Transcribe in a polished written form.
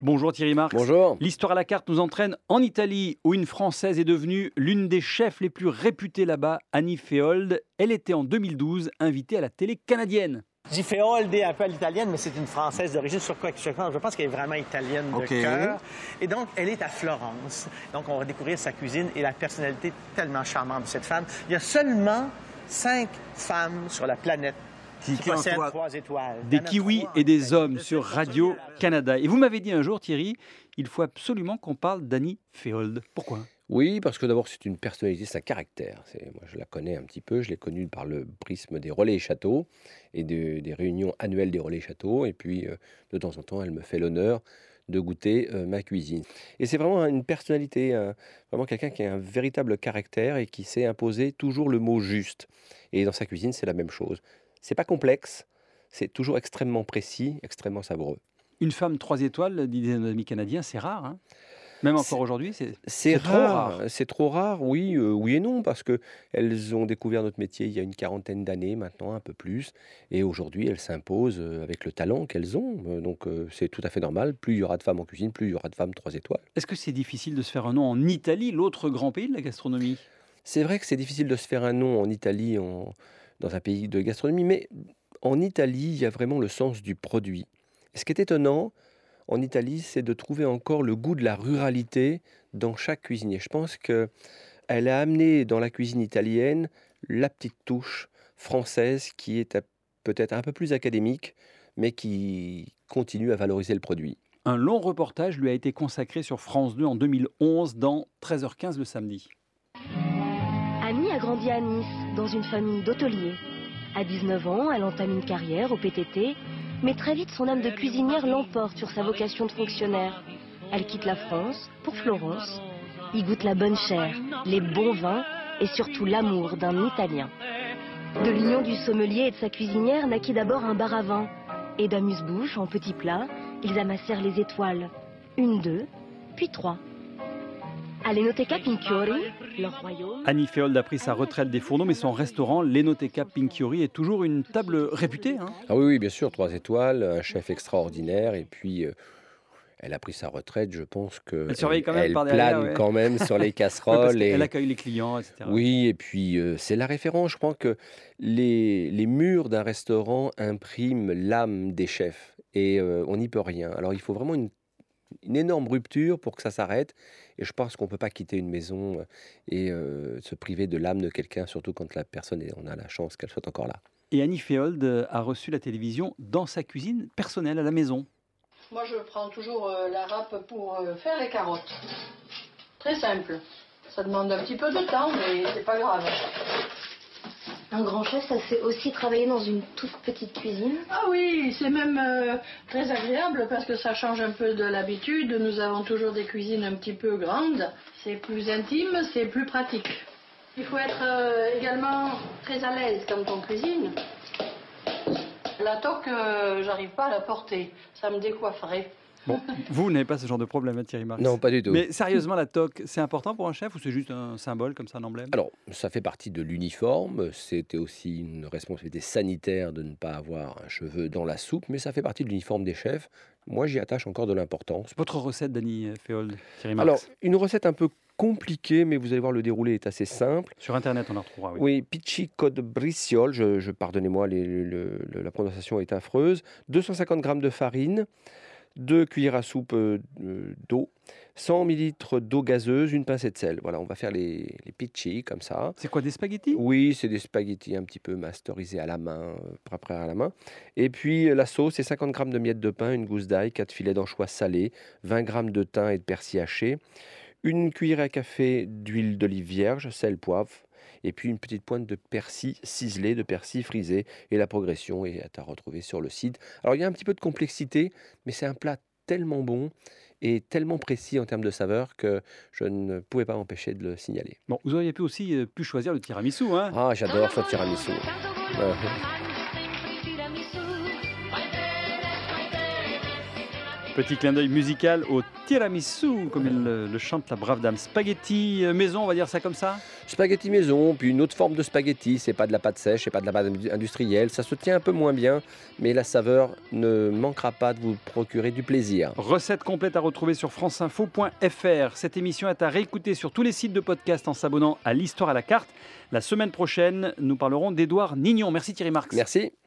Bonjour Thierry Marx. Bonjour. L'histoire à la carte nous entraîne en Italie, où une Française est devenue l'une des chefs les plus réputées là-bas, Annie Feold. Elle était en 2012 invitée à la télé canadienne. Je dis Feold un peu à l'italienne, mais c'est une Française d'origine. Sur quoi je pense qu'elle est vraiment italienne de cœur. Et donc, elle est à Florence. Donc, on va découvrir sa cuisine et la personnalité tellement charmante de cette femme. Il y a seulement 5 femmes sur la planète qui possèdent 3 étoiles. Des kiwis et des hommes sur Radio-Canada. Et vous m'avez dit un jour, Thierry, il faut absolument qu'on parle d'Annie Feold. Pourquoi ? Oui, parce que d'abord, c'est une personnalité, c'est un caractère. Moi, je la connais un petit peu. Je l'ai connue par le prisme des relais et châteaux et des réunions annuelles des relais et châteaux. Et puis, de temps en temps, elle me fait l'honneur de goûter ma cuisine. Et c'est vraiment une personnalité, vraiment quelqu'un qui a un véritable caractère et qui sait imposer toujours le mot juste. Et dans sa cuisine, c'est la même chose. C'est pas complexe, c'est toujours extrêmement précis, extrêmement savoureux. Une femme 3 étoiles, disaient nos amis canadiens, c'est rare, hein ? Même encore aujourd'hui, c'est trop rare. C'est trop rare, oui, oui et non, parce qu'elles ont découvert notre métier il y a une quarantaine d'années, maintenant un peu plus. Et aujourd'hui, elles s'imposent avec le talent qu'elles ont. Donc c'est tout à fait normal. Plus il y aura de femmes en cuisine, plus il y aura de femmes 3 étoiles. Est-ce que c'est difficile de se faire un nom en Italie, l'autre grand pays de la gastronomie ? C'est vrai que c'est difficile de se faire un nom en Italie, dans un pays de gastronomie, mais en Italie, il y a vraiment le sens du produit. Et ce qui est étonnant, en Italie, c'est de trouver encore le goût de la ruralité dans chaque cuisinier. Je pense qu'elle a amené dans la cuisine italienne la petite touche française qui est peut-être un peu plus académique, mais qui continue à valoriser le produit. Un long reportage lui a été consacré sur France 2 en 2011 dans 13h15 le samedi. Annie a grandi à Nice, dans une famille d'hôteliers. À 19 ans, elle entame une carrière au PTT, mais très vite son âme de cuisinière l'emporte sur sa vocation de fonctionnaire. Elle quitte la France pour Florence, y goûte la bonne chair, les bons vins et surtout l'amour d'un Italien. De l'union du sommelier et de sa cuisinière naquit d'abord un bar à vin. Et d'amuse-bouche en petits plats, ils amassèrent les étoiles. 1, 2, puis 3. À l'Enoteca Pinchiori, leur royaume... Annie Feold a pris sa retraite des fourneaux, mais son restaurant, l'Enoteca Pinchiori, est toujours une table réputée. Hein. Ah oui, bien sûr, 3 étoiles, un chef extraordinaire, et puis elle a pris sa retraite, je pense qu'elle Elle surveille quand même par derrière, plane ouais. quand même sur les Ouais, parce casseroles. qu'elle accueille les clients, etc. Oui, et puis c'est la référence. Je crois que les murs d'un restaurant impriment l'âme des chefs, et on n'y peut rien. Alors il faut vraiment une énorme rupture pour que ça s'arrête. Et je pense qu'on ne peut pas quitter une maison et se priver de l'âme de quelqu'un, surtout quand la personne, on a la chance qu'elle soit encore là. Et Annie Feold a reçu la télévision dans sa cuisine personnelle à la maison. Moi, je prends toujours la râpe pour faire les carottes. Très simple. Ça demande un petit peu de temps, mais c'est pas grave. Un grand chef, ça c'est aussi travailler dans une toute petite cuisine. Ah oui, c'est même très agréable parce que ça change un peu de l'habitude. Nous avons toujours des cuisines un petit peu grandes. C'est plus intime, c'est plus pratique. Il faut être également très à l'aise quand on cuisine. La toque, j'arrive pas à la porter. Ça me décoifferait. Bon, vous n'avez pas ce genre de problème, hein, Thierry Marx. Non, pas du tout. Mais sérieusement, la toque, c'est important pour un chef ou c'est juste un symbole, comme ça, un emblème ? Alors, ça fait partie de l'uniforme. C'était aussi une responsabilité sanitaire de ne pas avoir un cheveu dans la soupe, mais ça fait partie de l'uniforme des chefs. Moi, j'y attache encore de l'importance. Votre recette d'Annie Feold, Thierry Marx. Alors, une recette un peu compliquée, mais vous allez voir, le déroulé est assez simple. Sur Internet, on la retrouvera, oui. Oui, Pici Cod Briciole, pardonnez-moi, la prononciation est affreuse. 250 g de farine, 2 cuillères à soupe d'eau, 100 ml d'eau gazeuse, une pincée de sel. Voilà, on va faire les pici comme ça. C'est quoi, des spaghettis ? Oui, c'est des spaghettis un petit peu masterisés à la main, préparés à la main. Et puis la sauce, c'est 50 g de miettes de pain, une gousse d'ail, 4 filets d'anchois salés, 20 g de thym et de persil haché, une cuillère à café d'huile d'olive vierge, sel, poivre, et puis une petite pointe de persil ciselé, de persil frisé. Et la progression est à retrouver sur le site. Alors il y a un petit peu de complexité, mais c'est un plat tellement bon et tellement précis en termes de saveur que je ne pouvais pas m'empêcher de le signaler. Bon, vous auriez aussi pu choisir le tiramisu, hein ? Ah, j'adore ce tiramisu. Petit clin d'œil musical au tiramisu, comme il le chante la brave dame. Spaghetti maison, on va dire ça comme ça? Spaghetti maison, puis une autre forme de spaghetti, c'est pas de la pâte sèche, c'est pas de la pâte industrielle, ça se tient un peu moins bien, mais la saveur ne manquera pas de vous procurer du plaisir. Recette complète à retrouver sur franceinfo.fr. Cette émission est à réécouter sur tous les sites de podcast en s'abonnant à l'Histoire à la carte. La semaine prochaine, nous parlerons d'Édouard Nignon. Merci Thierry Marx. Merci.